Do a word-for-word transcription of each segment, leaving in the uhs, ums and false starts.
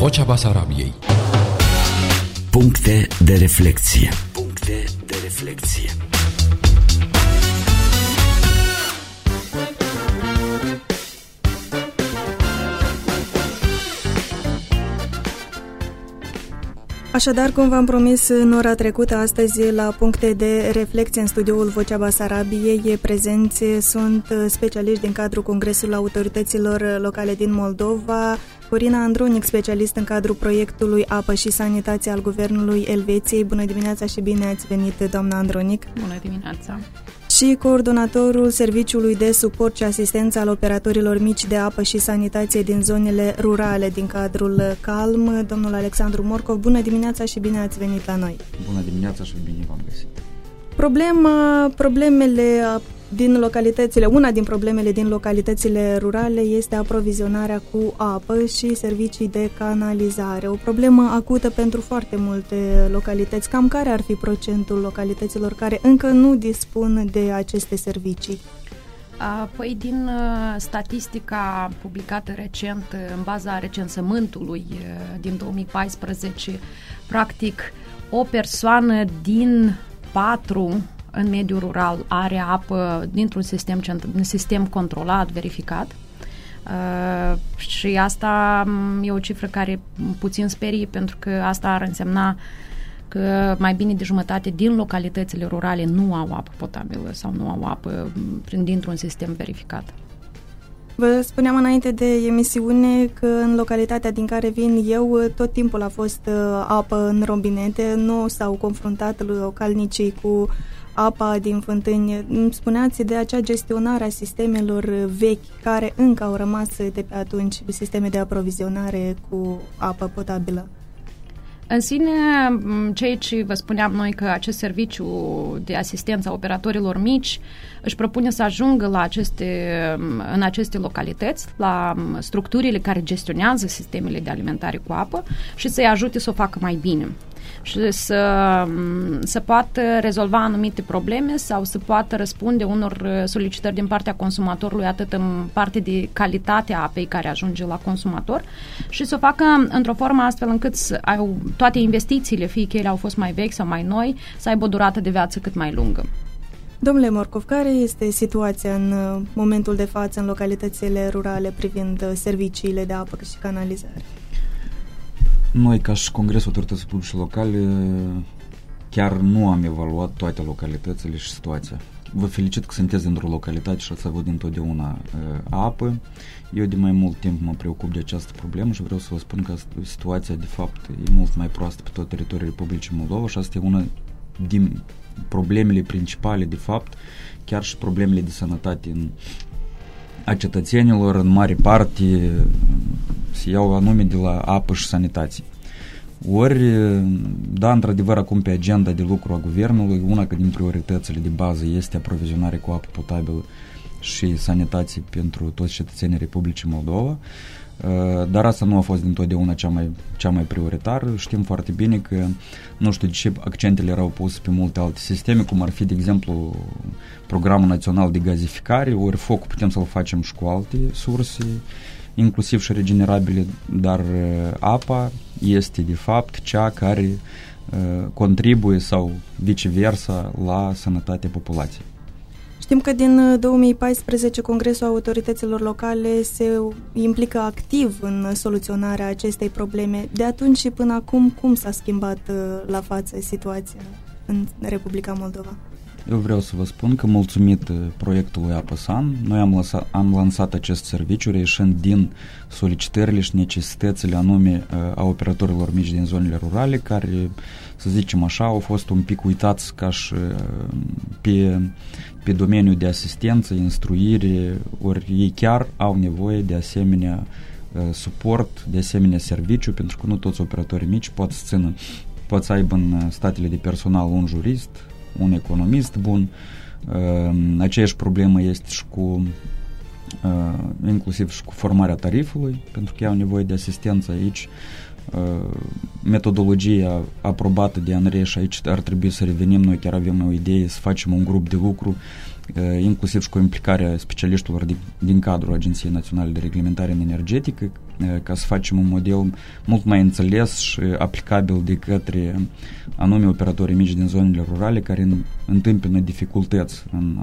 Vocea Basarabiei. Puncte de reflecție. Puncte de reflecție. Așadar, cum v-am promis în ora trecută, astăzi la puncte de reflecție în studioul Vocea Basarabiei prezenți sunt specialiști din cadrul Congresului Autorităților Locale din Moldova, Corina Andronic, specialist în cadrul proiectului Apă și Sanitație al Guvernului Elveției. Bună dimineața și bine ați venit, doamna Andronic! Bună dimineața! Și coordonatorul Serviciului de Suport și Asistență al Operatorilor Mici de Apă și Sanitație din zonele rurale din cadrul CALM, domnul Alexandru Morcov. Bună dimineața și bine ați venit la noi! Bună dimineața și bine v-am găsit! Problema, problemele din localitățile, una din problemele din localitățile rurale este aprovizionarea cu apă și servicii de canalizare. O problemă acută pentru foarte multe localități. Cam care ar fi procentul localităților care încă nu dispun de aceste servicii? Păi din statistica publicată recent în baza recensământului din două mii paisprezece, practic o persoană din patru în mediul rural are apă dintr-un sistem, un sistem controlat, verificat. Uh, și asta e o cifră care puțin sperie, pentru că asta ar însemna că mai bine de jumătate din localitățile rurale nu au apă potabilă sau nu au apă prin, dintr-un sistem verificat. Vă spuneam înainte de emisiune că în localitatea din care vin eu tot timpul a fost uh, apă în robinete, nu s-au confruntat localnicii cu apa din fântâni. Îmi spuneați de acea gestionare a sistemelor vechi care încă au rămas de pe atunci, sisteme de aprovizionare cu apă potabilă. În sine, ceea ce vă spuneam noi, că acest serviciu de asistență a operatorilor mici își propune să ajungă la aceste, în aceste localități, la structurile care gestionează sistemele de alimentare cu apă și să-i ajute să o facă mai bine și să, să poată rezolva anumite probleme sau să poată răspunde unor solicitări din partea consumatorului, atât în parte de calitate a apei care ajunge la consumator, și să o facă într-o formă astfel încât să au toate investițiile, fie că ele au fost mai vechi sau mai noi, să aibă o durată de viață cât mai lungă. Domnule Morcov, care este situația în momentul de față în localitățile rurale privind serviciile de apă și canalizare? Noi, ca și Congresul Autorităților Publice Locale, chiar nu am evaluat toate localitățile și situația. Vă felicit că sunteți într-o localitate și ați avut întotdeauna uh, apă. Eu de mai mult timp mă preocup de această problemă și vreau să vă spun că situația, de fapt, e mult mai proastă pe tot teritoriul Republicii Moldova și asta e una din problemele principale, de fapt, chiar și problemele de sănătate în a cetățenilor, în mare parte, se iau anume de la apă și sanitație. Ori, da, într-adevăr, acum pe agenda de lucru a guvernului, una din prioritățile de bază este aprovizionarea cu apă potabilă și sanitație pentru toți cetățenii Republicii Moldova, dar asta nu a fost dintotdeauna cea mai, cea mai prioritară. Știm foarte bine că, nu știu de ce, accentele erau puse pe multe alte sisteme, cum ar fi, de exemplu, Programul Național de Gazificare, ori focul putem să-l facem și cu alte surse, inclusiv și regenerabile, dar apa este, de fapt, cea care uh, contribuie sau viceversa la sănătatea populației. Știm că din două mii paisprezece Congresul Autorităților Locale se implică activ în soluționarea acestei probleme. De atunci și până acum, cum s-a schimbat la față situația în Republica Moldova? Eu vreau să vă spun că, mulțumit proiectului APăSan, noi am, lăsat, am lansat acest serviciu reieșind din solicitările și necesitățile anume a operatorilor mici din zonele rurale, care, să zicem așa, au fost un pic uitați ca și pe, pe domeniul de asistență, instruire, ori ei chiar au nevoie de asemenea suport, de asemenea serviciu, pentru că nu toți operatorii mici pot să țină, pot să aibă în statele de personal un jurist, un economist bun. Aceeași problemă este și cu inclusiv și cu formarea tarifului, pentru că au nevoie de asistență aici. Metodologia aprobată de ANRE și aici ar trebui să revenim. Noi chiar avem o idee să facem un grup de lucru, inclusiv și cu implicarea specialiștilor din, din cadrul Agenției Naționale de Reglementare Energetică, ca să facem un model mult mai înțeles și aplicabil de către anume operatorii mici din zonele rurale care întâmpină dificultăți în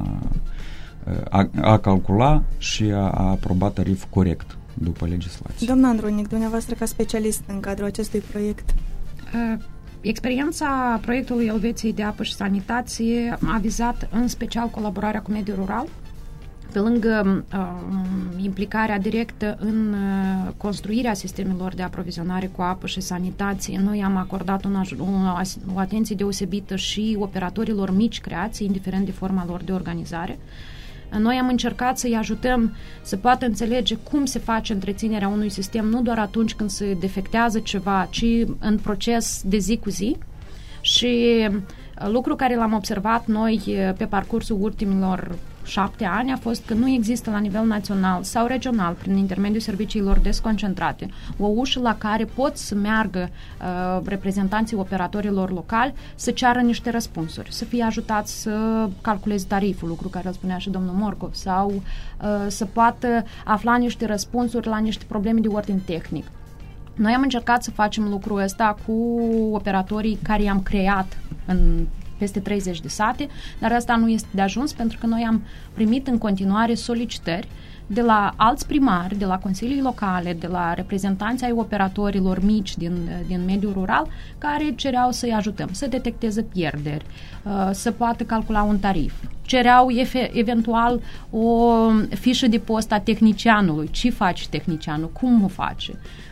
a, a calcula și a, a aproba tariful corect după legislație. Doamna Andronic, dumneavoastră ca specialist în cadrul acestui proiect. Uh, experiența proiectului Elveției de apă și sanitație a vizat în special colaborarea cu mediul rural, pe lângă uh, implicarea directă în uh, construirea sistemelor de aprovizionare cu apă și sanitație. Noi am acordat un, un, o atenție deosebită și operatorilor mici creații, indiferent de forma lor de organizare. Noi am încercat să-i ajutăm să poată înțelege cum se face întreținerea unui sistem, nu doar atunci când se defectează ceva, ci în proces de zi cu zi. Și lucru care l-am observat noi pe parcursul ultimilor șapte ani a fost că nu există la nivel național sau regional, prin intermediul serviciilor desconcentrate, o ușă la care pot să meargă uh, reprezentanții operatorilor locali să ceară niște răspunsuri, să fie ajutați să calculeze tariful, lucru care îl spunea și domnul Morcov, sau uh, să poată afla niște răspunsuri la niște probleme de ordin tehnic. Noi am încercat să facem lucrul ăsta cu operatorii care i-am creat în peste treizeci de sate, dar asta nu este de ajuns pentru că noi am primit în continuare solicitări de la alți primari, de la consilii locale, de la reprezentanții ai operatorilor mici din, din mediul rural, care cereau să-i ajutăm, să detecteze pierderi, să poată calcula un tarif. Cereau efe, eventual o fișă de post a tehnicianului. Ce face tehnicianul? Cum o face?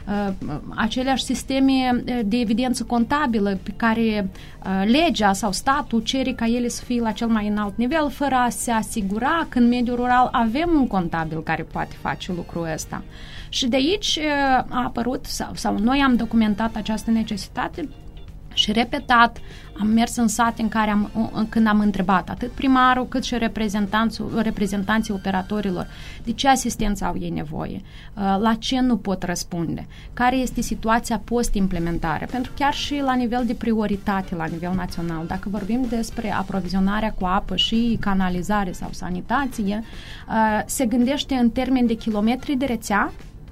Aceleași sisteme de evidență contabilă pe care legea sau statul cere ca ele să fie la cel mai înalt nivel, fără a se asigura că în mediul rural avem un contabil care poate face lucrul ăsta. Și de aici a apărut, sau, sau noi am documentat această necesitate și repetat, am mers în sate în care am, când am întrebat atât primarul cât și reprezentanții, reprezentanții operatorilor de ce asistență au ei nevoie, la ce nu pot răspunde, care este situația post-implementare, pentru chiar și la nivel de prioritate la nivel național, dacă vorbim despre aprovizionarea cu apă și canalizare sau sanitație, se gândește în termeni de kilometri de rețea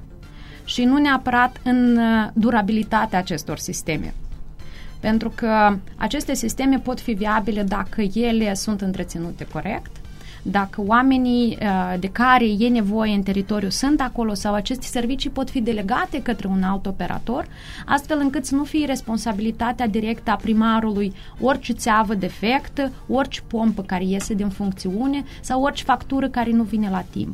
și nu neapărat în durabilitatea acestor sisteme. Pentru că aceste sisteme pot fi viabile dacă ele sunt întreținute corect, dacă oamenii de care e nevoie în teritoriu sunt acolo sau aceste servicii pot fi delegate către un alt operator, astfel încât să nu fie responsabilitatea directă a primarului orice țeavă defectă, orice pompă care iese din funcțiune sau orice factură care nu vine la timp.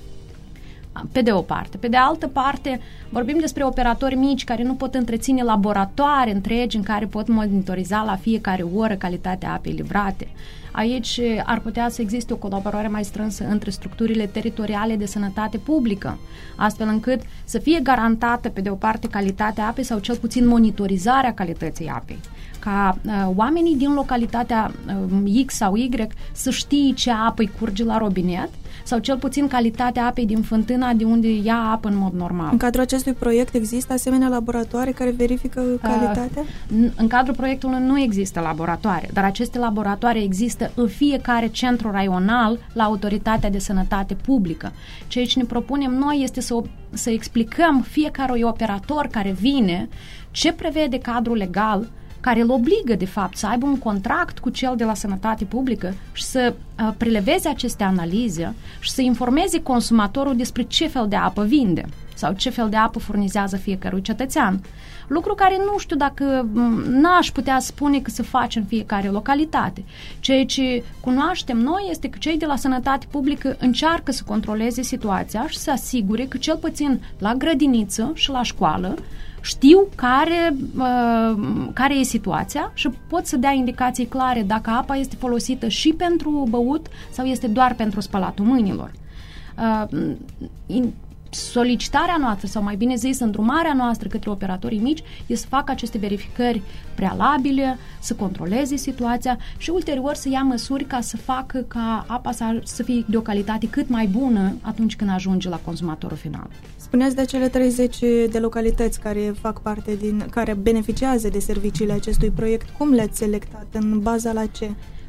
Pe de o parte. Pe de altă parte, vorbim despre operatori mici care nu pot întreține laboratoare întregi în care pot monitoriza la fiecare oră calitatea apei livrate. Aici ar putea să existe o colaborare mai strânsă între structurile teritoriale de sănătate publică, astfel încât să fie garantată, pe de o parte, calitatea apei sau cel puțin monitorizarea calității apei. Ca uh, oamenii din localitatea uh, X sau Y să știe ce apă îi curge la robinet sau cel puțin calitatea apei din fântâna de unde ia apă în mod normal. În cadrul acestui proiect există asemenea laboratoare care verifică calitatea? Uh, în cadrul proiectului nu există laboratoare, dar aceste laboratoare există în fiecare centru raional la Autoritatea de Sănătate Publică. Ceea ce ne propunem noi este să, să explicăm fiecare operator care vine ce prevede cadrul legal care îl obligă, de fapt, să aibă un contract cu cel de la Sănătate Publică și să uh, preleveze aceste analize și să informeze consumatorul despre ce fel de apă vinde sau ce fel de apă furnizează fiecărui cetățean. Lucru care nu știu dacă n-aș putea spune că se face în fiecare localitate. Ceea ce cunoaștem noi este că cei de la Sănătate Publică încearcă să controleze situația și să asigure că cel puțin la grădiniță și la școală știu care, uh, care e situația și pot să dea indicații clare dacă apa este folosită și pentru băut sau este doar pentru spălatul mâinilor. Uh, in, solicitarea noastră, sau mai bine zis, îndrumarea noastră către operatorii mici este să facă aceste verificări prealabile, să controleze situația și ulterior să ia măsuri ca să facă ca apa să, să fie de o calitate cât mai bună atunci când ajunge la consumatorul final. Spuneați de cele treizeci de localități care fac parte din, care beneficiază de serviciile acestui proiect. Cum le-ați selectat? În baza la ce?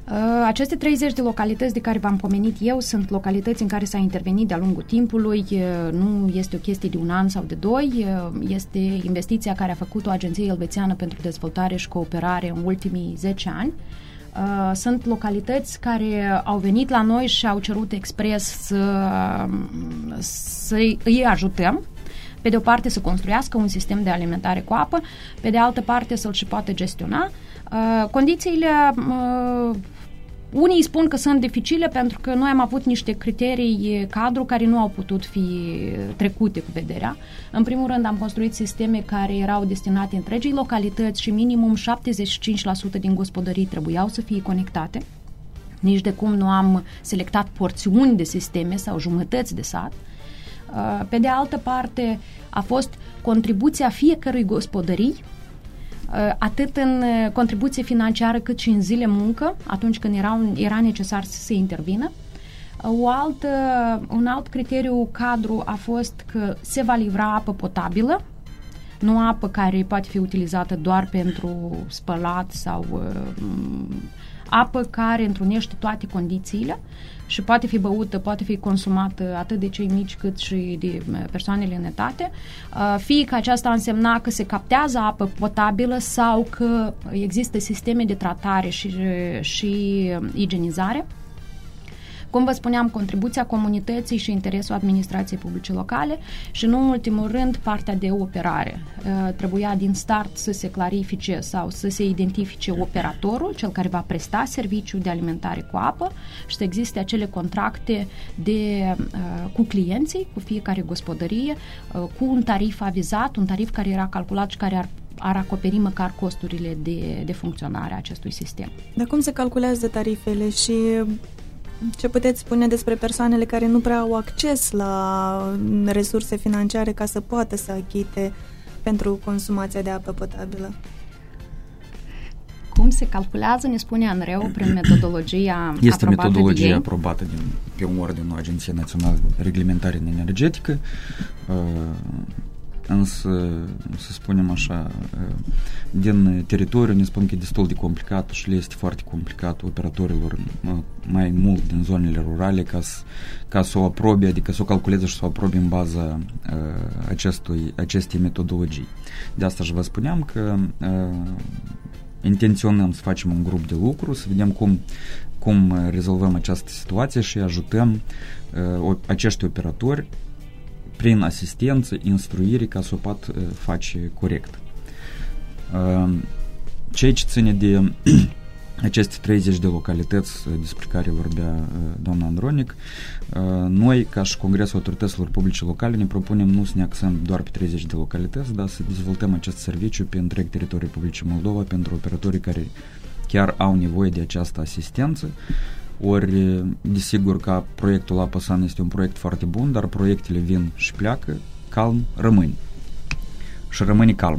Aceste treizeci de localități de care v-am pomenit eu sunt localități în care s-a intervenit de-a lungul timpului, nu este o chestie de un an sau de doi, este investiția care a făcut o agenție elvețiană pentru dezvoltare și cooperare în ultimii zece ani. Sunt localități care au venit la noi și au cerut expres să, să îi ajutăm, pe de o parte să construiască un sistem de alimentare cu apă, pe de altă parte să-l și poată gestiona. Condițiile, unii spun că sunt dificile pentru că noi am avut niște criterii cadru care nu au putut fi trecute cu vederea. În primul rând am construit sisteme care erau destinate întregii localități și minimum șaptezeci și cinci la sută din gospodării trebuiau să fie conectate. Nici de cum nu am selectat porțiuni de sisteme sau jumătăți de sat. Pe de altă parte a fost contribuția fiecărui gospodării, atât în contribuție financiară cât și în zile muncă, atunci când era, era necesar să se intervină. O altă, un alt criteriu cadru a fost că se va livra apă potabilă, nu apă care poate fi utilizată doar pentru spălat sau uh, apă care întrunește toate condițiile și poate fi băută, poate fi consumată atât de cei mici cât și de persoanele în etate, fie că aceasta însemna că se captează apă potabilă sau că există sisteme de tratare și, și igienizare. Cum vă spuneam, contribuția comunității și interesul administrației publice locale și, nu în ultimul rând, partea de operare. Trebuia din start să se clarifice sau să se identifice operatorul, cel care va presta serviciul de alimentare cu apă și să existe acele contracte de, cu clienții, cu fiecare gospodărie, cu un tarif avizat, un tarif care era calculat și care ar ar acoperi măcar costurile de, de funcționare a acestui sistem. Dar cum se calculează tarifele și ce puteți spune despre persoanele care nu prea au acces la resurse financiare ca să poată să achite pentru consumația de apă potabilă? Cum se calculează, ne spune ANRE-ul prin metodologia este aprobată metodologia de ei. aprobată din, pe ordinul Agenției Naționale de Reglementare Energetică, uh, însă, să spunem așa, din teritoriu ne spun că e destul de complicat și le este foarte complicat operatorilor mai mult din zonele rurale ca să, ca să o aprobe, adică să o calculeze și să o aprobe în baza acestui, acestei metodologii. De asta și vă spuneam că intenționăm să facem un grup de lucru, să vedem cum, cum rezolvăm această situație și ajutăm acești operatori prin asistență, instruire, ca să o pot uh, face corect. Uh, ceea ce ține de aceste treizeci de localități despre care vorbea uh, doamna Andronic, uh, noi, ca și Congresul Autorităților Publice Locale, ne propunem nu să ne axăm doar pe treizeci de localități, dar să dezvoltăm acest serviciu pe întreg teritoriul Republicii Moldova pentru operatorii care chiar au nevoie de această asistență. Ori, desigur că proiectul Apăsan este un proiect foarte bun, dar proiectele vin și pleacă, calm rămâne. Și rămâne calm.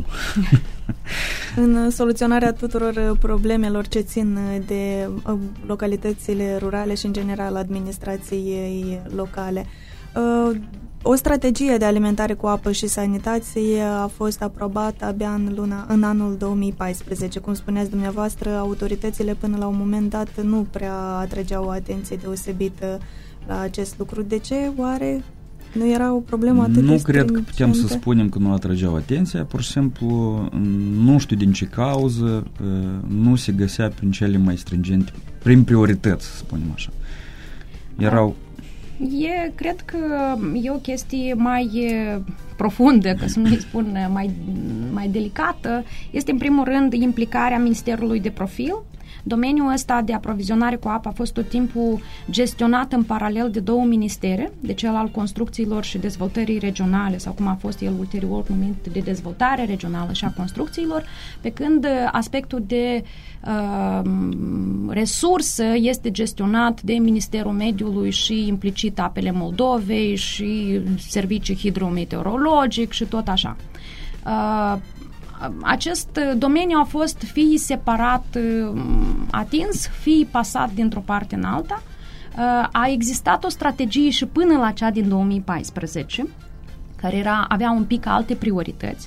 În soluționarea tuturor problemelor ce țin de localitățile rurale și, în general, administrației locale, o strategie de alimentare cu apă și sanitație a fost aprobată abia în, luna, în anul două mii paisprezece. Cum spuneați dumneavoastră, autoritățile până la un moment dat nu prea atrăgeau o atenție deosebită la acest lucru. De ce? Oare nu era o problemă atât de Nu stringentă? cred că putem să spunem că nu atrăgeau atenția, pur și simplu nu știu din ce cauză nu se găsea prin cele mai stringente, prin priorități, să spunem așa. Erau E, cred că e o chestie mai profundă, ca să nu-i spun mai, mai delicată. Este, în primul rând, implicarea Ministerului de Profil. Domeniul ăsta de aprovizionare cu apă a fost tot timpul gestionat în paralel de două ministere, de cel al construcțiilor și dezvoltării regionale, sau cum a fost el ulterior numit, de dezvoltare regională și a construcțiilor, pe când aspectul de uh, resursă este gestionat de Ministerul Mediului și implicit Apele Moldovei și servicii hidrometeorologic și tot așa. Uh, Acest domeniu a fost fie separat atins, fie pasat dintr-o parte în alta. A existat o strategie și până la cea din două mii paisprezece, care era, avea un pic alte priorități,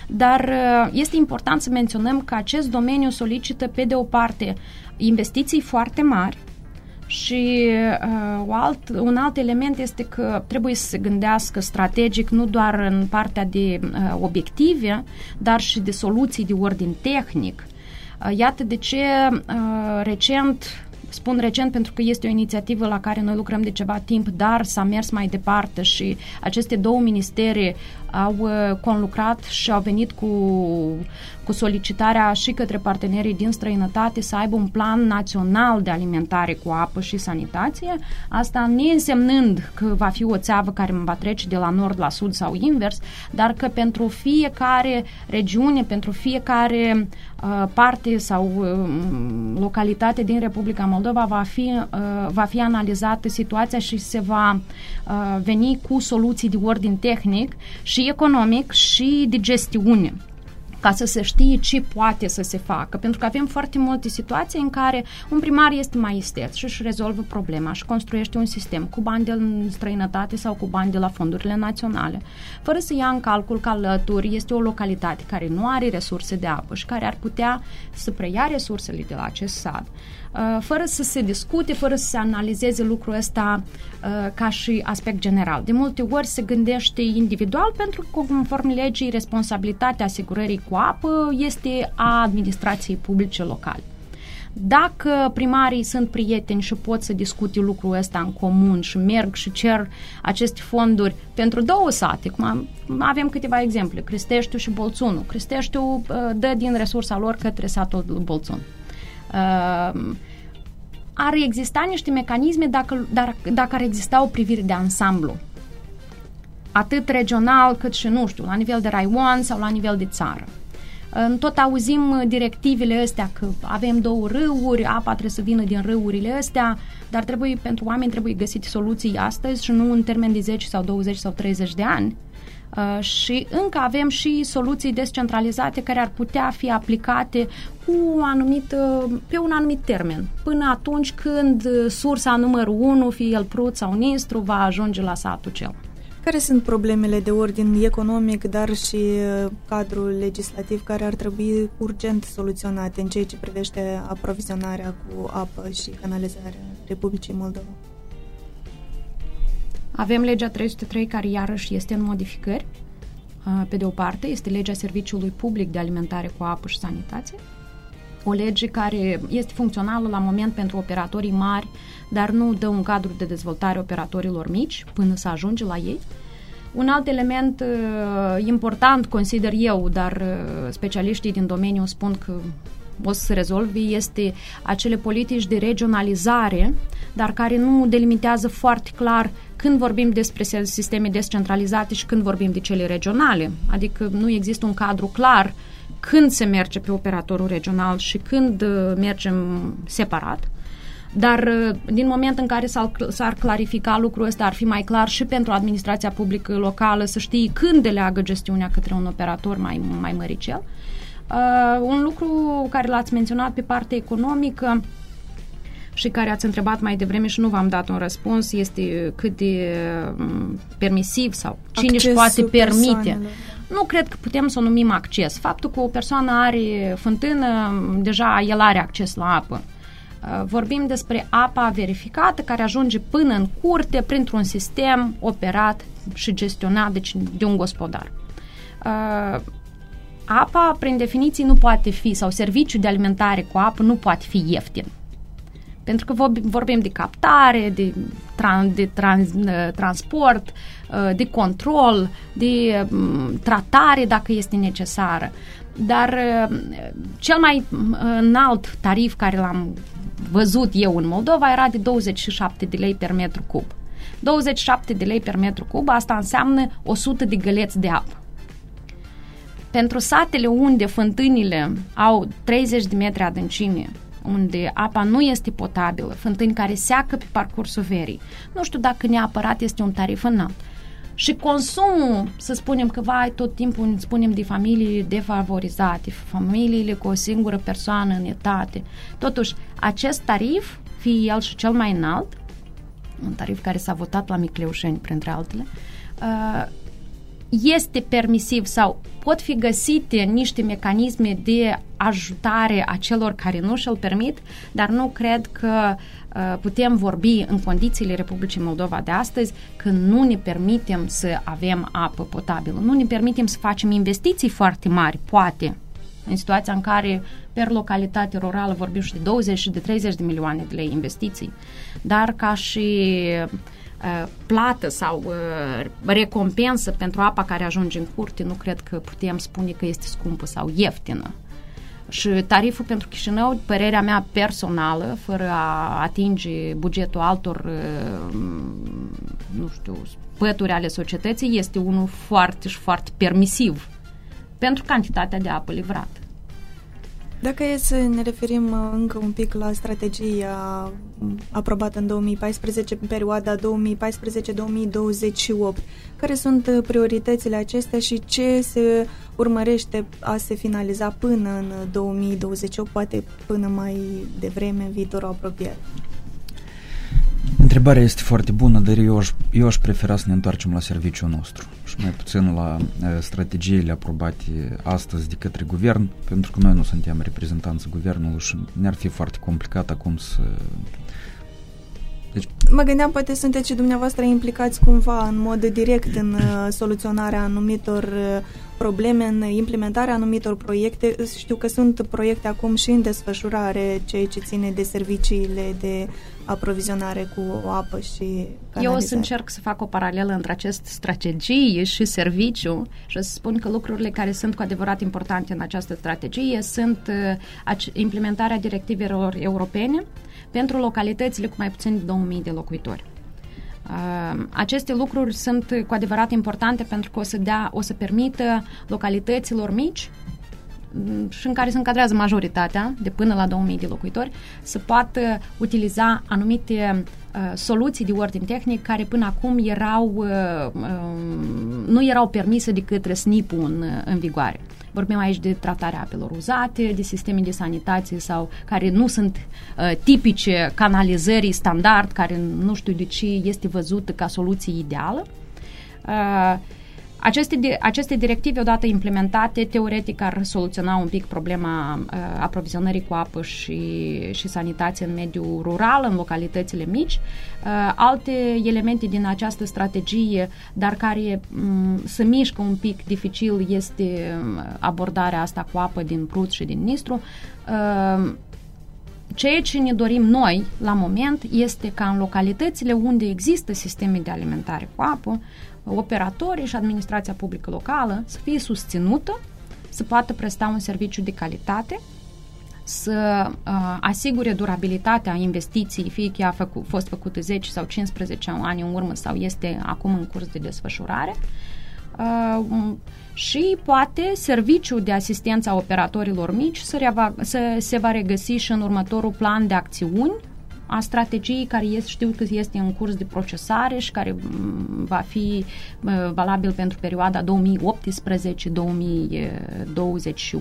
dar este important să menționăm că acest domeniu solicită, pe de o parte, investiții foarte mari și uh, un, alt, un alt element este că trebuie să se gândească strategic nu doar în partea de uh, obiective, dar și de soluții de ordin tehnic. Uh, iată de ce uh, recent, spun recent pentru că este o inițiativă la care noi lucrăm de ceva timp, dar s-a mers mai departe și aceste două ministere au uh, conlucrat și au venit cu, cu solicitarea și către partenerii din străinătate să aibă un plan național de alimentare cu apă și sanitație, asta ne însemnând că va fi o țeavă care va trece de la nord la sud sau invers, dar că pentru fiecare regiune, pentru fiecare uh, parte sau uh, localitate din Republica Moldova va fi, uh, va fi analizată situația și se va uh, veni cu soluții de ordin tehnic și economic și de gestiune, ca să se știe ce poate să se facă. Pentru că avem foarte multe situații în care un primar este mai isteț și își rezolvă problema și construiește un sistem cu bani de străinătate sau cu bani de la fondurile naționale, fără să ia în calcul că alături este o localitate care nu are resurse de apă și care ar putea să preia resursele de la acest sat, fără să se discute, fără să se analizeze lucrul ăsta ca și aspect general. De multe ori se gândește individual pentru că, conform legii, responsabilitatea asigurării cu apă este a administrației publice locale. Dacă primarii sunt prieteni și pot să discute lucrul ăsta în comun și merg și cer aceste fonduri pentru două sate, cum avem câteva exemple, Cristeștiu și Bolțunu. Cristeștiu dă din resursa lor către satul Bolțun. Uh, ar exista niște mecanisme dacă, dar, dacă ar exista o privire de ansamblu, atât regional cât și, nu știu, la nivel de raion sau la nivel de țară. Uh, tot auzim directivele astea că avem două râuri, apa trebuie să vină din râurile astea, dar trebuie, pentru oameni trebuie găsite soluții astăzi și nu în termen de zece sau douăzeci sau treizeci de ani. Uh, și încă avem și soluții descentralizate care ar putea fi aplicate cu un anumit, uh, pe un anumit termen, până atunci când sursa numărul unu, fie el Prut sau Nistru, va ajunge la satul cel. Care sunt problemele de ordin economic, dar și cadrul legislativ care ar trebui urgent soluționate în ceea ce privește aprovizionarea cu apă și canalizarea Republicii Moldova? Avem legea trei sute trei care iarăși este în modificări. Pe de o parte, este legea Serviciului Public de Alimentare cu Apă și Sanitație, o lege care este funcțională la moment pentru operatorii mari, dar nu dă un cadru de dezvoltare operatorilor mici până să ajunge la ei. Un alt element uh, important, consider eu, dar uh, specialiștii din domeniu spun că o să se rezolve, este acele politici de regionalizare, dar care nu delimitează foarte clar când vorbim despre sisteme descentralizate și când vorbim de cele regionale. Adică nu există un cadru clar când se merge pe operatorul regional și când mergem separat. Dar din moment în care s-ar, s-ar clarifica lucrul ăsta, ar fi mai clar și pentru administrația publică locală să știe când deleagă gestiunea către un operator mai, mai măricel. Uh, un lucru care l-ați menționat pe partea economică și care ați întrebat mai devreme și nu v-am dat un răspuns, este cât de um, permisiv sau cine își poate permite. Persoanelor. Nu cred că putem să o numim acces. Faptul că o persoană are fântână, deja el are acces la apă. Uh, vorbim despre apa verificată care ajunge până în curte printr-un sistem operat și gestionat deci, de un gospodar. Uh, Apa, prin definiție, nu poate fi, sau serviciul de alimentare cu apă nu poate fi ieftin. Pentru că vorbim de captare, de, tran, de trans, transport, de control, de tratare dacă este necesară. Dar cel mai înalt tarif care l-am văzut eu în Moldova era de douăzeci și șapte de lei per metru cub. douăzeci și șapte de lei per metru cub, asta înseamnă o sută de găleți de apă. Pentru satele unde fântânile au treizeci de metri adâncime, unde apa nu este potabilă, fântâni care seacă pe parcursul verii, nu știu dacă neapărat este un tarif înalt. Și consumul, să spunem că vai, tot timpul spunem de familii defavorizate, familiile cu o singură persoană în etate. Totuși, acest tarif, fie el și cel mai înalt, un tarif care s-a votat la Micleușeni, printre altele, uh, este permisiv sau pot fi găsite niște mecanisme de ajutare a celor care nu și-l permit, dar nu cred că uh, putem vorbi în condițiile Republicii Moldova de astăzi că nu ne permitem să avem apă potabilă, nu ne permitem să facem investiții foarte mari, poate, în situația în care per localitate rurală vorbim și de douăzeci și de treizeci de milioane de lei investiții, dar ca și uh, plată sau uh, recompensă pentru apa care ajunge în curte, nu cred că putem spune că este scumpă sau ieftină. Și tariful pentru Chișinău, părerea mea personală, fără a atinge bugetul altor, uh, nu știu, pături ale societății, este unul foarte și foarte permisiv pentru cantitatea de apă livrată. Dacă e să ne referim încă un pic la strategia aprobată în două mii paisprezece, în perioada două mii paisprezece două mii douăzeci și opt, care sunt prioritățile acestea și ce se urmărește a se finaliza până în două mii douăzeci și opt, poate până mai devreme, în viitorul apropiat? Întrebarea este foarte bună, dar eu aș, eu aș prefera să ne întoarcem la serviciul nostru și mai puțin la uh, strategiile aprobate astăzi de către guvern, pentru că noi nu suntem reprezentanții guvernului și ne-ar fi foarte complicat acum să... Deci... Mă gândeam, poate sunteți și dumneavoastră implicați cumva în mod direct în uh, soluționarea anumitor uh, probleme, în implementarea anumitor proiecte. Știu că sunt proiecte acum și în desfășurare, ceea ce ține de serviciile de aprovizionare cu apă și canalizare. Eu o să încerc să fac o paralelă între acest strategie și serviciu și o să spun că lucrurile care sunt cu adevărat importante în această strategie sunt uh, implementarea directivelor europene pentru localitățile cu mai puțin de două mii de locuitori. Uh, aceste lucruri sunt cu adevărat importante pentru că o să, dea, o să permită localităților mici și în care se încadrează majoritatea, de până la două mii de locuitori, să poată utiliza anumite uh, soluții de ordin tehnic care până acum erau, uh, uh, nu erau permise de către S N I P-ul în, în vigoare. Vorbim aici de tratarea apelor uzate, de sisteme de sanitație sau care nu sunt uh, tipice canalizării standard, care nu știu de ce este văzută ca soluție ideală. Uh, Aceste, aceste directive, odată implementate, teoretic ar soluționa un pic problema uh, aprovizionării cu apă și, și sanitație în mediul rural, în localitățile mici. Uh, alte elemente din această strategie, dar care um, se mișcă un pic dificil, este abordarea asta cu apă din Prut și din Nistru. Uh, Ceea ce ne dorim noi, la moment, este ca în localitățile unde există sisteme de alimentare cu apă, operatorii și administrația publică locală să fie susținută, să poată presta un serviciu de calitate, să uh, asigure durabilitatea investiției, fie că a făcut, fost făcută zece sau cincisprezece ani în urmă sau este acum în curs de desfășurare. Uh, și poate serviciul de asistență a operatorilor mici să, reava, să se va regăsi și în următorul plan de acțiuni a strategiei care este, știu că este în curs de procesare și care va fi uh, valabil pentru perioada două mii optsprezece două mii douăzeci,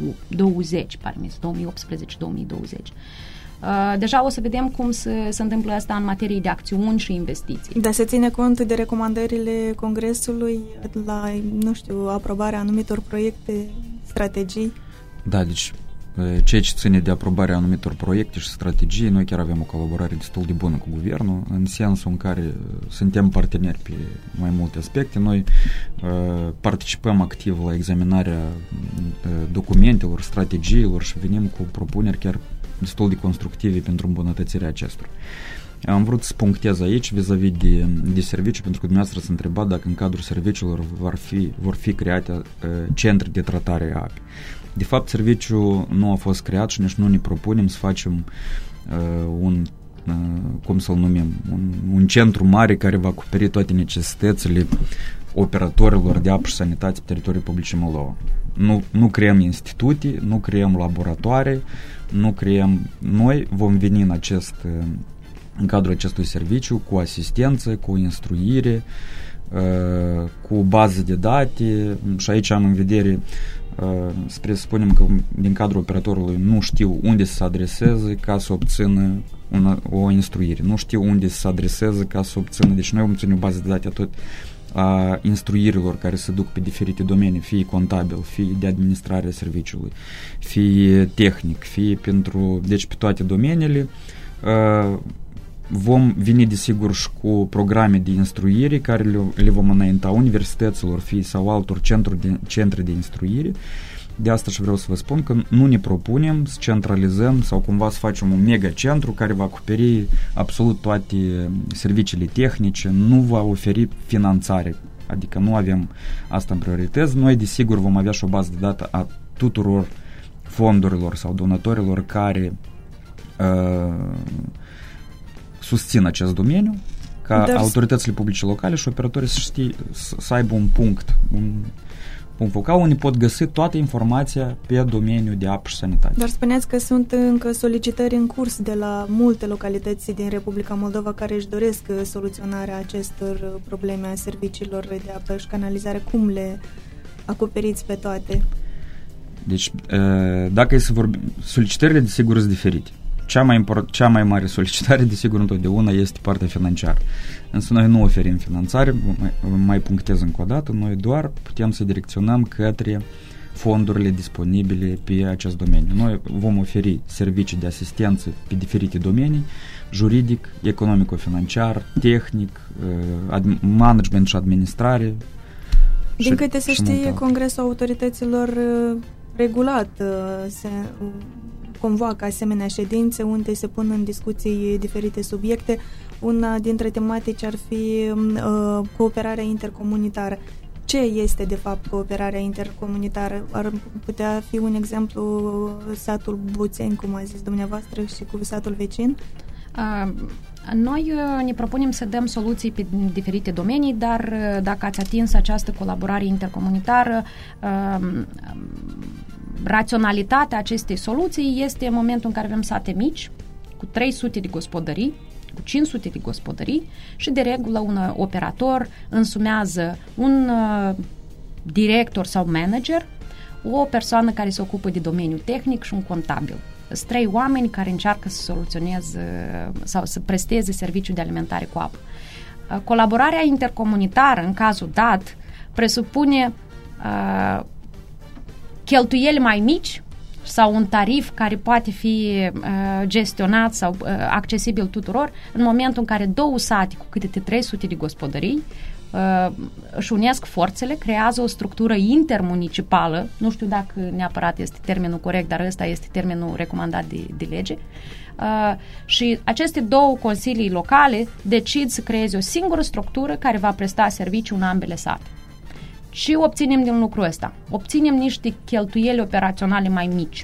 două mii optsprezece două mii douăzeci. Uh, deja o să vedem cum se, se întâmplă asta în materie de acțiuni și investiții. Dar se ține cont de recomandările Congresului la, nu știu, aprobarea anumitor proiecte, strategii? Da, deci ceea ce ține de aprobarea anumitor proiecte și strategii, noi chiar avem o colaborare destul de bună cu guvernul, în sensul în care suntem parteneri pe mai multe aspecte. Noi uh, participăm activ la examinarea uh, documentelor, strategiilor și venim cu propuneri chiar destul de constructive pentru îmbunătățirea acestora. Am vrut să punctez aici vis-a-vis de, de serviciu, pentru că dumneavoastră s-a întrebat dacă în cadrul serviciilor vor fi, vor fi create uh, centri de tratare a apei. De fapt, serviciul nu a fost creat și nici nu ne propunem să facem uh, un, uh, cum să-l numim, un, un centru mare care va acoperi toate necesitățile operatorilor de apă și sanitate pe teritoriul Republicii Moldova. Nu, nu creăm instituții, nu creăm laboratoare, nu creăm... Noi vom veni în acest, în cadrul acestui serviciu cu asistență, cu instruire, uh, cu bază de date și aici am în vedere Uh, să presupunem că din cadrul operatorului nu știu unde să se adreseze ca să obțină una, o instruire, nu știu unde să se adreseze ca să obțină, deci noi vom ține o bază de date atât a instruirilor care se duc pe diferite domenii, fie contabil, fie de administrarea serviciului, fie tehnic, fie pentru, deci pe toate domeniile. Vom veni desigur și cu programe de instruire care le, le vom înainta universităților, fie sau altor centru de, centre de instruire. De asta și vreau să vă spun că nu ne propunem să centralizăm sau cumva să facem un mega centru care va acoperi absolut toate serviciile tehnice, nu va oferi finanțare, adică nu avem asta în priorități. Noi desigur vom avea și o bază de dată a tuturor fondurilor sau donatorilor care uh, susțin acest domeniu, ca Dar autoritățile publice locale și operatorii să știe, să aibă un punct, un punct focal unde pot găsi toată informația pe domeniul de apă și sanitate. Dar spuneați că sunt încă solicitări în curs de la multe localități din Republica Moldova care își doresc soluționarea acestor probleme a serviciilor de apă și canalizare. Cum le acoperiți pe toate? Deci, dacă e să vorbim, solicitările desigur sunt diferite. Cea mai, import, cea mai mare solicitare, desigur, întotdeauna este partea financiară. Însă noi nu oferim finanțare, mai, mai punctez încă o dată, noi doar putem să direcționăm către fondurile disponibile pe acest domeniu. Noi vom oferi servicii de asistență pe diferite domenii, juridic, economico-financiar, tehnic, management și administrare. Din câte se știe, Congresul Autorităților regulat se convoacă asemenea ședințe unde se pun în discuții diferite subiecte. Una dintre tematici ar fi uh, cooperarea intercomunitară. Ce este de fapt cooperarea intercomunitară? Ar putea fi un exemplu satul Buțeni, cum a zis dumneavoastră, și cu satul vecin? Uh, noi uh, ne propunem să dăm soluții pe diferite domenii, dar uh, dacă ați atins această colaborare intercomunitară, uh, raționalitatea acestei soluții este în momentul în care avem sate mici, cu trei sute de gospodării, cu cinci sute de gospodării și de regulă un operator însumează un uh, director sau manager, o persoană care se ocupă de domeniul tehnic și un contabil. Sunt trei oameni care încearcă să soluționeze sau să presteze serviciul de alimentare cu apă. Uh, colaborarea intercomunitară, în cazul dat, presupune uh, cheltuieli mai mici sau un tarif care poate fi uh, gestionat sau uh, accesibil tuturor în momentul în care două sate cu câte trei sute de gospodării uh, își unesc forțele, creează o structură intermunicipală, nu știu dacă neapărat este termenul corect, dar ăsta este termenul recomandat de, de lege, uh, și aceste două consilii locale decid să creeze o singură structură care va presta serviciu în ambele sate. Și obținem din lucrul ăsta. Obținem niște cheltuieli operaționale mai mici.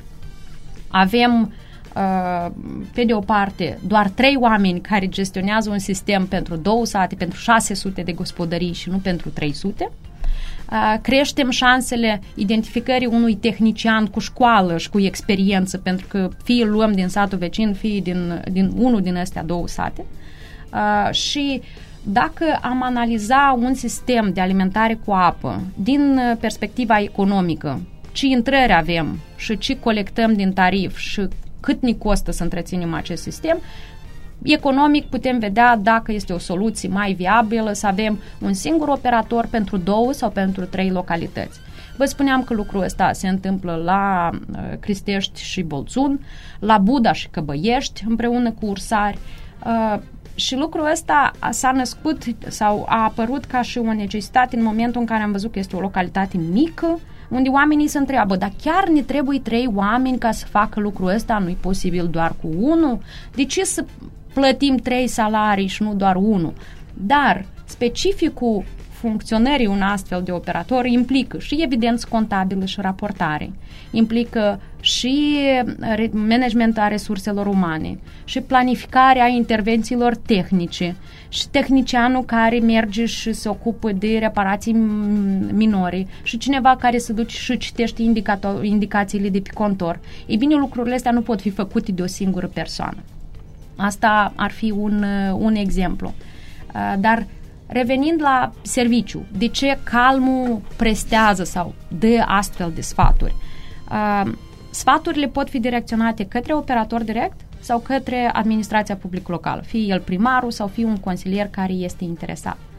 Avem, uh, pe de o parte, doar trei oameni care gestionează un sistem pentru două sate, pentru șase sute de gospodării și nu pentru trei sute. Uh, creștem șansele identificării unui tehnician cu școală și cu experiență, pentru că fie luăm din satul vecin, fie din, din unul din astea două sate. Uh, și dacă am analiza un sistem de alimentare cu apă din perspectiva economică, ce intrări avem și ce colectăm din tarif și cât ne costă să întreținem acest sistem, economic putem vedea dacă este o soluție mai viabilă să avem un singur operator pentru două sau pentru trei localități. Vă spuneam că lucrul ăsta se întâmplă la uh, Cristești și Bolțun, la Buda și Căbăiești, împreună cu Ursari. Uh, Și lucrul ăsta s-a născut sau a apărut ca și o necesitate în momentul în care am văzut că este o localitate mică, unde oamenii se întreabă, dar chiar ne trebuie trei oameni ca să facă lucrul ăsta? Nu-i posibil doar cu unul? De ce să plătim trei salarii și nu doar unul? Dar specificul funcționării un astfel de operator implică și evidență contabilă și raportare, implică și managementul a resurselor umane și planificarea intervențiilor tehnice și tehnicianul care merge și se ocupă de reparații minore și cineva care se duce și citește indicațiile de pe contor. Ei bine, lucrurile astea nu pot fi făcute de o singură persoană. Asta ar fi un, un exemplu. Dar revenind la serviciu, de ce Calmu prestează sau dă astfel de sfaturi? Uh, sfaturile pot fi direcționate către operator direct sau către administrația publică locală, fie el primarul sau fie un consilier care este interesat.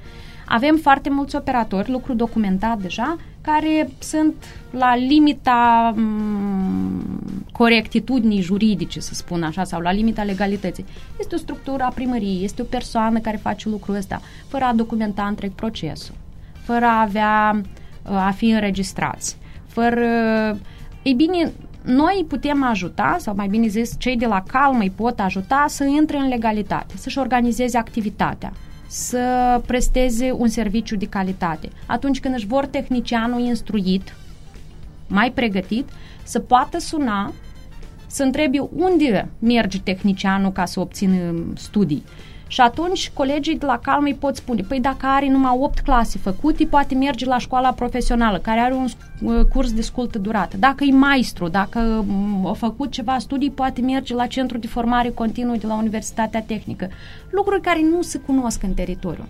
Avem foarte mulți operatori, lucru documentat deja, care sunt la limita m- corectitudinii juridice, să spun așa, sau la limita legalității. Este o structură a primăriei, este o persoană care face lucrul ăsta, fără a documenta întreg procesul, fără a avea, a fi înregistrați, fără... Ei bine, noi putem ajuta, sau mai bine zis, cei de la Calm îi pot ajuta să intre în legalitate, să-și organizeze activitatea, să presteze un serviciu de calitate. Atunci când își vor tehnicianul instruit, mai pregătit, să poată suna, să întrebi unde merge tehnicianul ca să obțină studii. Și atunci colegii de la Calm îi pot spune, păi dacă are numai opt clase făcute, poate merge la școala profesională, care are un curs de scurtă durată. Dacă e maestru, dacă a făcut ceva studii, poate merge la centru de formare continuă de la Universitatea Tehnică. Lucruri care nu se cunosc în teritoriu.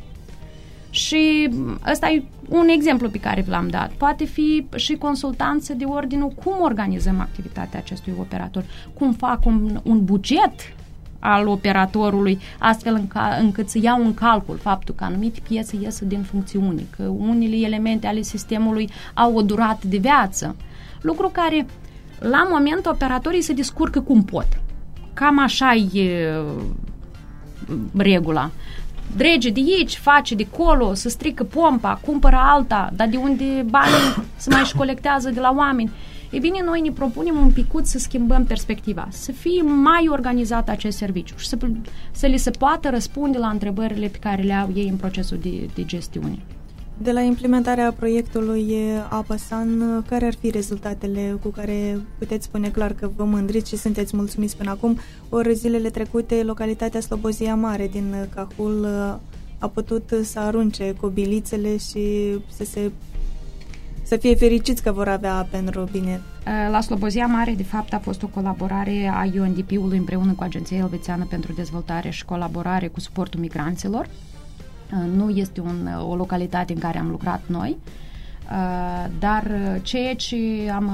Și ăsta e un exemplu pe care v-l-am dat. Poate fi și consultanță de ordinul cum organizăm activitatea acestui operator, cum fac un, un buget al operatorului, astfel înca- încât să iau în calcul faptul că anumite piese ies din funcțiune, că unele elemente ale sistemului au o durată de viață. Lucru care, la moment, operatorii se descurcă cum pot. Cam așa e regula. Drege de aici, face de colo, să strică pompa, cumpără alta, dar de unde banii se mai și colectează de la oameni. Ei bine, noi ne propunem un picuț să schimbăm perspectiva, să fie mai organizat acest serviciu și să, să li se poată răspunde la întrebările pe care le au ei în procesul de, de gestiune. De la implementarea proiectului APASAN, care ar fi rezultatele cu care puteți spune clar că vă mândriți și sunteți mulțumiți până acum? Ori zilele trecute, localitatea Slobozia Mare din Cahul a putut să arunce cobilițele și să se să fie fericiți că vor avea apă în robinet. La Slobozia Mare, de fapt, a fost o colaborare a U N D P-ului împreună cu Agenția Elvețiană pentru Dezvoltare și colaborare cu suportul migranților. Nu este un, o localitate în care am lucrat noi, dar ceea ce am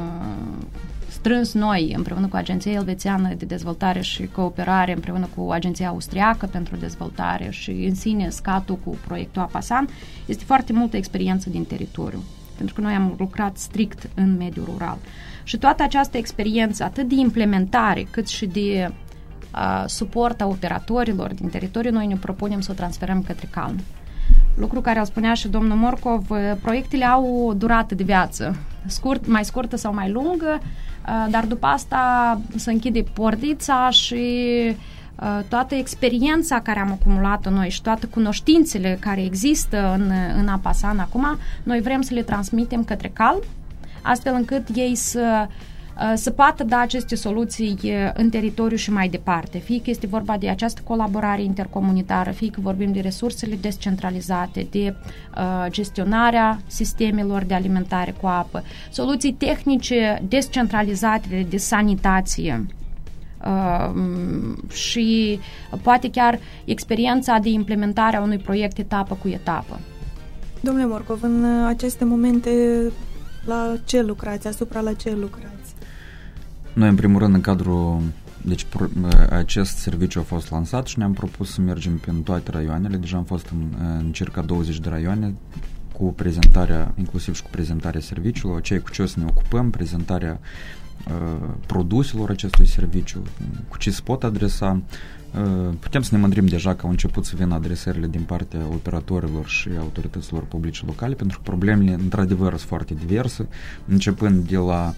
strâns noi împreună cu Agenția Elvețiană de Dezvoltare și Cooperare, împreună cu Agenția Austriacă pentru Dezvoltare și în sine scatul cu proiectul APASAN, este foarte multă experiență din teritoriu, pentru că noi am lucrat strict în mediul rural. Și toată această experiență, atât de implementare, cât și de uh, suport a operatorilor din teritoriu, noi ne propunem să o transferăm către Calm. Lucru care îl spunea și domnul Morcov, proiectele au o durată de viață, scurt, mai scurtă sau mai lungă, uh, dar după asta se închide portița și uh, toată experiența care am acumulat-o noi și toate cunoștințele care există în, în APASAN acum, noi vrem să le transmitem către Calm, astfel încât ei să, să poată da aceste soluții în teritoriu și mai departe. Fie că este vorba de această colaborare intercomunitară, fie că vorbim de resursele descentralizate, de uh, gestionarea sistemelor de alimentare cu apă, soluții tehnice descentralizate de sanitație, Uh, și poate chiar experiența de implementare a unui proiect etapă cu etapă. Domnule Morcov, în aceste momente la ce lucrați? Asupra la ce lucrați? Noi, în primul rând, în cadrul... Deci, acest serviciu a fost lansat și ne-am propus să mergem prin toate raioanele. Deja am fost în, în circa douăzeci de raioane cu prezentarea, inclusiv și cu prezentarea serviciului, cei cu ce o să ne ocupăm, prezentarea produselor acestui serviciu, cu ce se pot adresa. Putem să ne mândrim deja că au început să vină adresările din partea operatorilor și autorităților publice locale, pentru că problemele într-adevăr sunt foarte diverse, începând de la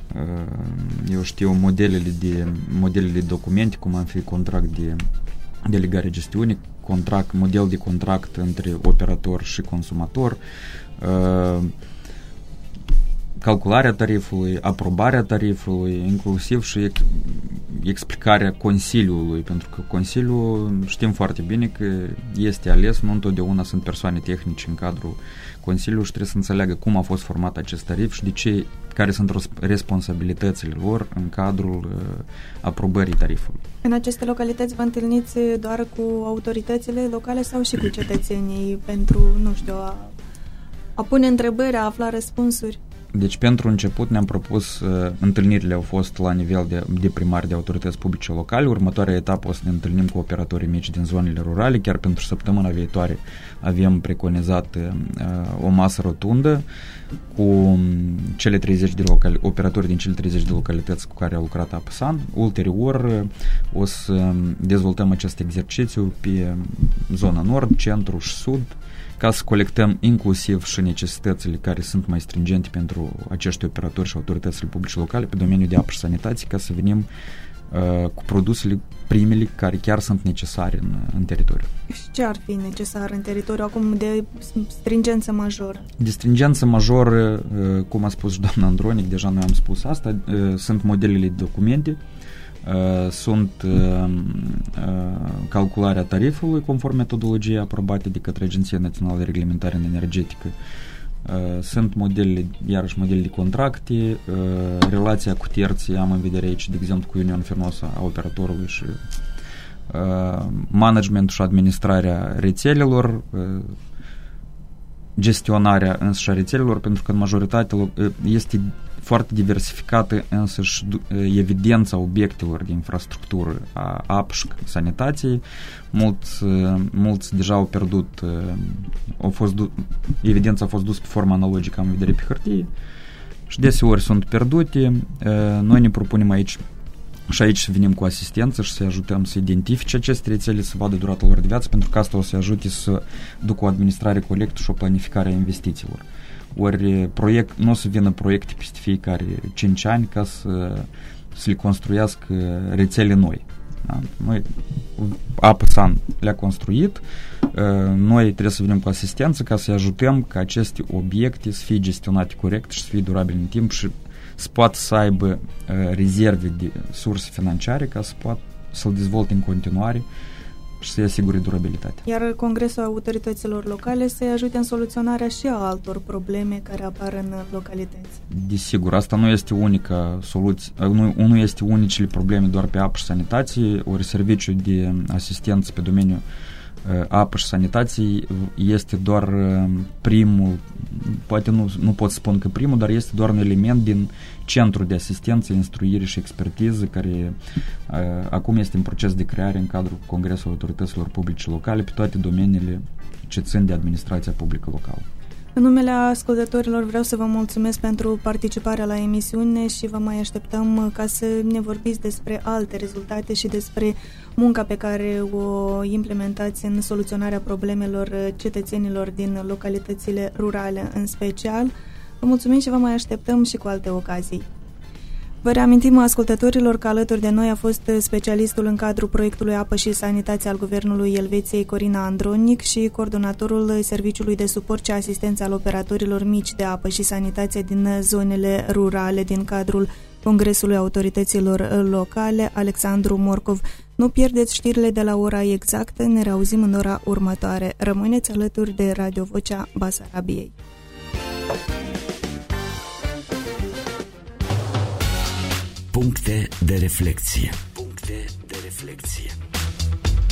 eu știu, modelele de, modelele de documente, cum ar fi contract de delegare gestiune, contract, model de contract între operator și consumator, calcularea tarifului, aprobarea tarifului, inclusiv și explicarea Consiliului, pentru că Consiliul, știm foarte bine că este ales, nu întotdeauna sunt persoane tehnice în cadrul Consiliului și trebuie să înțeleagă cum a fost format acest tarif și de ce, care sunt responsabilitățile lor în cadrul uh, aprobării tarifului. În aceste localități vă întâlniți doar cu autoritățile locale sau și cu cetățenii pentru, nu știu, a, a pune întrebări, a afla răspunsuri? Deci, pentru început ne-am propus, uh, întâlnirile au fost la nivel de, de primari de autorități publice locale, următoarea etapă o să ne întâlnim cu operatorii mici din zonele rurale, chiar pentru săptămâna viitoare avem preconizat uh, o masă rotundă cu cele treizeci de locali- operatori din cele treizeci de localități cu care a lucrat APSAN. Ulterior o să dezvoltăm acest exercițiu pe zona nord, centru și sud, ca să colectăm inclusiv și necesitățile care sunt mai stringente pentru acești operatori și autoritățile publice locale pe domeniul de apă și sanitate, ca să venim uh, cu produsele primele care chiar sunt necesare în, în teritoriu. Și ce ar fi necesar în teritoriu acum de stringență majoră? De stringență majoră, uh, cum a spus și doamna Andronic, deja noi am spus asta, uh, sunt modelele de documente, Uh, sunt uh, uh, calcularea tarifului conform metodologiei aprobate de către Agenția Națională de Reglementare Energetică, uh, sunt modelele, iarăși modele de contracte, uh, relația cu terții, am în vedere aici, de exemplu, cu Union Fenosa a operatorului și uh, managementul și administrarea rețelelor, uh, gestionarea însăși a rețelelor, pentru că în majoritate uh, este foarte diversificată însăși evidența obiectelor de infrastructură a apă și sanitației. Mulți, mulți deja au pierdut, au fost, evidența a fost dusă pe formă analogică, am în vedere pe hârtie, și deseori sunt pierdute. Noi ne propunem aici și aici să venim cu asistență și să ajutăm să identifice aceste rețele, să vadă durata lor de viață, pentru că asta o să ajute să ducă o administrare corectă și o planificare a investițiilor. Ori proiect, nu o să vină proiecte peste fiecare cinci ani ca să, să le construiască rețele noi. Da? Noi, APSAN le-a construit, noi trebuie să venim cu asistență ca să ajutăm ca aceste obiecte să fie gestionate corect și să fie durabile în timp și să poată să aibă rezerve de surse financiare ca să poată să-l dezvolte în continuare și să-i asigure durabilitatea. Iar Congresul Autorităților Locale să-i ajute în soluționarea și a altor probleme care apar în localități. Desigur, asta nu este unica soluție, nu, nu este unicele probleme doar pe apă și sanitație, ori serviciul de asistență pe domeniul uh, apă și sanitație este doar uh, primul, poate nu, nu pot spun că primul, dar este doar un element din centru de asistență, instruire și expertiză care uh, acum este în proces de creare în cadrul Congresului Autorităților Publice Locale pe toate domeniile ce țin de administrația publică locală. În numele ascultătorilor vreau să vă mulțumesc pentru participarea la emisiune și vă mai așteptăm ca să ne vorbiți despre alte rezultate și despre munca pe care o implementați în soluționarea problemelor cetățenilor din localitățile rurale în special. Vă mulțumim și vă mai așteptăm și cu alte ocazii. Vă reamintim ascultătorilor că alături de noi a fost specialistul în cadrul proiectului Apă și Sanitație al Guvernului Elveției, Corina Andronic, și coordonatorul Serviciului de Suport și Asistență al Operatorilor Mici de Apă și Sanitație din zonele rurale din cadrul Congresului Autorităților Locale, Alexandru Morcov. Nu pierdeți știrile de la ora exactă, ne reauzim în ora următoare. Rămâneți alături de Radio Vocea Basarabiei. Puncte de reflexie. Puncte de reflexie.